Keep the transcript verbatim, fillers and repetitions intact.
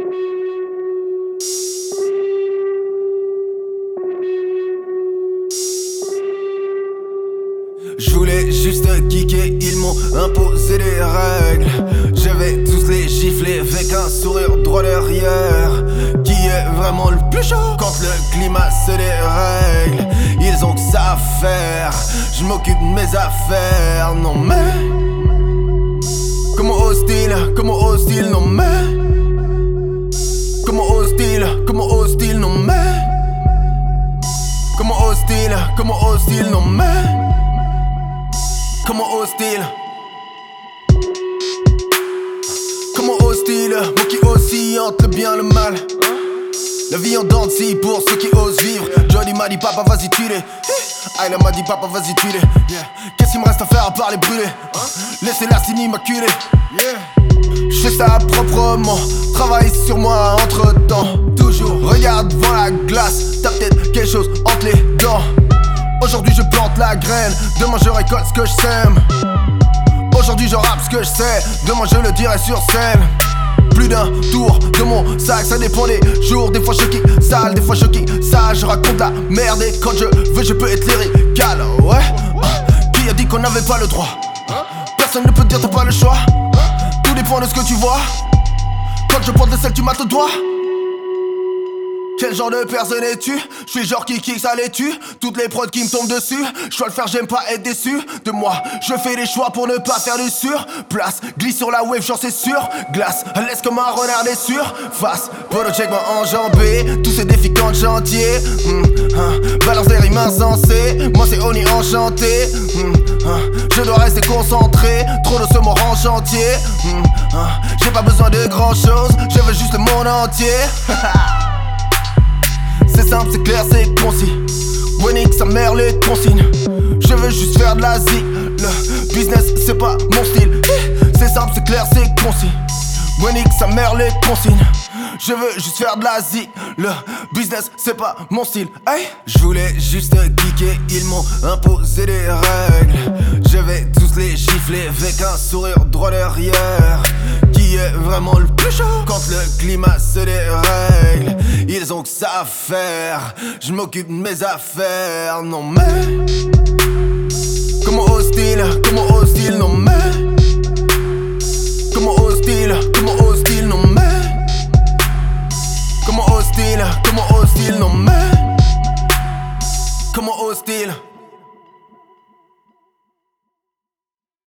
Je voulais juste kicker, ils m'ont imposé des règles. Je vais tous les gifler avec un sourire droit derrière. Qui est vraiment le plus chaud quand le climat se dérègle? Ils ont que ça à faire, je m'occupe de mes affaires. Non mais comment ose-t-il, comment ose-t-il, non mais comment ose-t-il, comment ose-t-il, non mais comment ose-t-il, comment ose-t-il, non mais comment ose-t-il? Comment ose-t-il? Moi qui oscille entre le bien et le mal. La vie en dents de scie pour ceux qui osent vivre. Jody m'a dit papa vas-y tue-les. Ayla m'a dit papa vas-y tue-les. Qu'est-ce qu'il me reste à faire à part les brûler? Laissez la signe immaculée. Je fais ça proprement, travaille sur moi entre temps. Toujours regarde devant la glace, t'as peut-être quelque chose entre les dents. Aujourd'hui je plante la graine, demain je récolte ce que je sème. Aujourd'hui je rappe ce que je sais, demain je le dirai sur scène. Plus d'un tour de mon sac, ça dépend des jours. Des fois je kick sale, des fois je kick sale. Je raconte la merde et quand je veux je peux être lyrical. Ouais, qui a dit qu'on n'avait pas le droit? Personne ne peut te dire t'as pas le choix. Tout dépend de ce que tu vois. Quand je pointe le sel tu m'as au doigt. Quel genre de personne es-tu? Je suis le genre qui kick, ça les tue. Toutes les prods qui me tombent dessus, je dois le faire, j'aime pas être déçu de moi. Je fais des choix pour ne pas faire du sur place. Glisse sur la wave, j'en sais sûr. Glace, laisse comme un renard des sur face. Polo check moi enjambé, tous ces défis quand chantier. mm, hein, Balance des rimes insensées, moi c'est Oni enchanté. mm, hein, Je dois rester concentré, trop de ce mort en chantier. mm, hein, J'ai pas besoin de grand chose, je veux juste le monde entier. C'est simple, c'est clair, c'est concis. Winnick, sa mère les consignes. Je veux juste faire de la zik. Le business, c'est pas mon style. C'est simple, c'est clair, c'est concis. Winnick, sa mère les consignes. Je veux juste faire de la zik. Le business, c'est pas mon style. Hey. Je voulais juste kicker, ils m'ont imposé des règles. Je vais tous les gifler avec un sourire droit derrière. Qui est vraiment le plus chaud quand le climat se dérègle? Ils ont que ça à faire, je m'occupe de mes affaires. Non mais comment ose-t-il, comment ose-t-il, non mais